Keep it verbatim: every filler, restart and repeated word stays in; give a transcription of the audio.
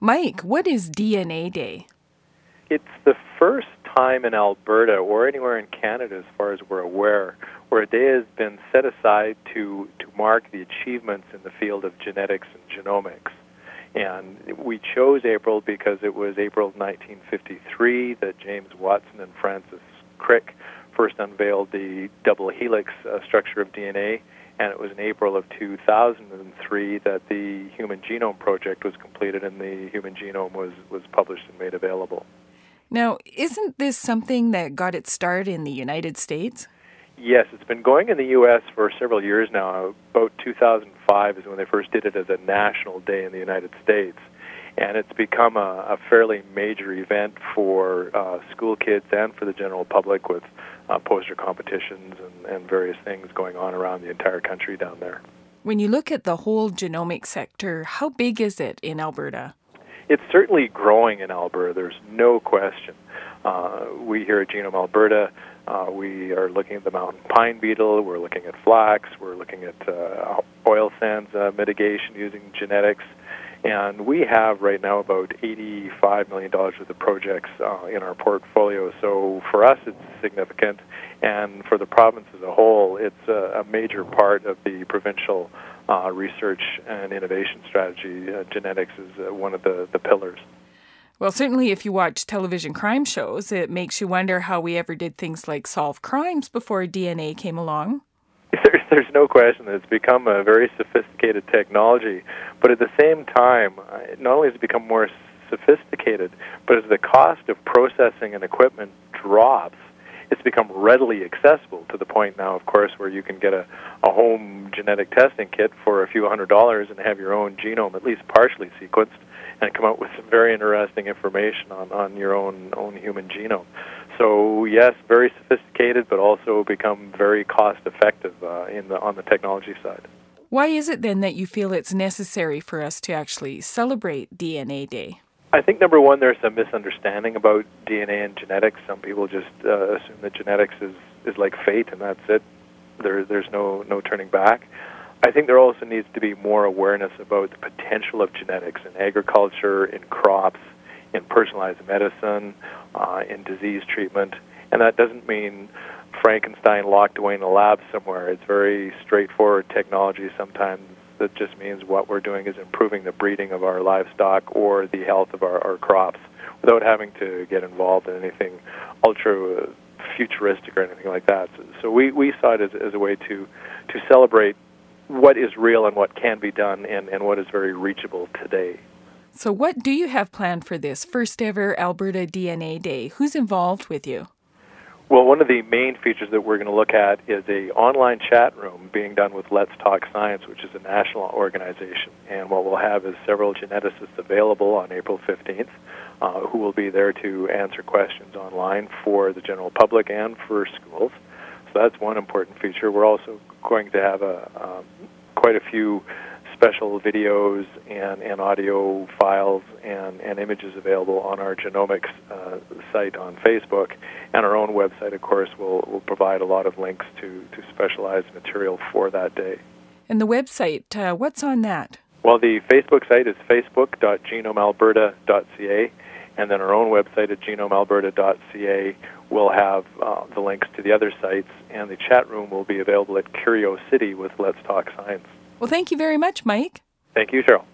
Mike, what is D N A Day? It's the first time in Alberta or anywhere in Canada, as far as we're aware, where a day has been set aside to, to mark the achievements in the field of genetics and genomics. And we chose April because it was April nineteen fifty-three that James Watson and Francis Crick first unveiled the double helix uh, structure of D N A, and it was in April of two thousand three that the Human Genome Project was completed and the human genome was, was published and made available. Now, isn't this something that got its start in the United States? Yes, it's been going in the U S for several years now. About two thousand five is when they first did it as a national day in the United States. And it's become a, a fairly major event for uh, school kids and for the general public with uh, poster competitions and, and various things going on around the entire country down there. When you look at the whole genomic sector, how big is it in Alberta? It's certainly growing in Alberta, there's no question. Uh, we here at Genome Alberta, uh, we are looking at the mountain pine beetle, we're looking at flax, we're looking at uh, oil sands uh, mitigation using genetics, and we have right now about eighty-five million dollars worth of projects uh, in our portfolio. So for us it's significant, and for the province as a whole, it's a, a major part of the provincial uh, research and innovation strategy. Uh, genetics is uh, one of the, the pillars. Well, certainly if you watch television crime shows, it makes you wonder how we ever did things like solve crimes before D N A came along. There's, there's no question that it's become a very sophisticated technology, but at the same time, not only has it become more sophisticated, but as the cost of processing and equipment drops, it's become readily accessible to the point now, of course, where you can get a, a home genetic testing kit for a few hundred dollars and have your own genome at least partially sequenced and come out with some very interesting information on, on your own own human genome. So yes, very sophisticated, but also become very cost-effective uh, in the on the technology side. Why is it then that you feel it's necessary for us to actually celebrate D N A Day? I think, number one, there's a misunderstanding about D N A and genetics. Some people just uh, assume that genetics is, is like fate, and that's it. There, there's no, no turning back. I think there also needs to be more awareness about the potential of genetics in agriculture, in crops, in personalized medicine, uh, in disease treatment. And that doesn't mean Frankenstein locked away in a lab somewhere. It's very straightforward technology sometimes that just means what we're doing is improving the breeding of our livestock or the health of our, our crops without having to get involved in anything ultra futuristic or anything like that. So, so we, we saw it as, as a way to, to celebrate what is real and what can be done and, and what is very reachable today. So what do you have planned for this first ever Alberta D N A Day? Who's involved with you? Well, one of the main features that we're going to look at is a online chat room being done with Let's Talk Science, which is a national organization. And what we'll have is several geneticists available on April fifteenth uh, who will be there to answer questions online for the general public and for schools. So that's one important feature. We're also going to have a um, quite a few special videos and, and audio files and, and images available on our genomics uh, site on Facebook. And our own website, of course, will, will provide a lot of links to, to specialized material for that day. And the website, uh, what's on that? Well, the Facebook site is facebook dot genome alberta dot c a, and then our own website at genome alberta dot c a will have uh, the links to the other sites, and the chat room will be available at Curiosity with Let's Talk Science. Well, thank you very much, Mike. Thank you, Cheryl.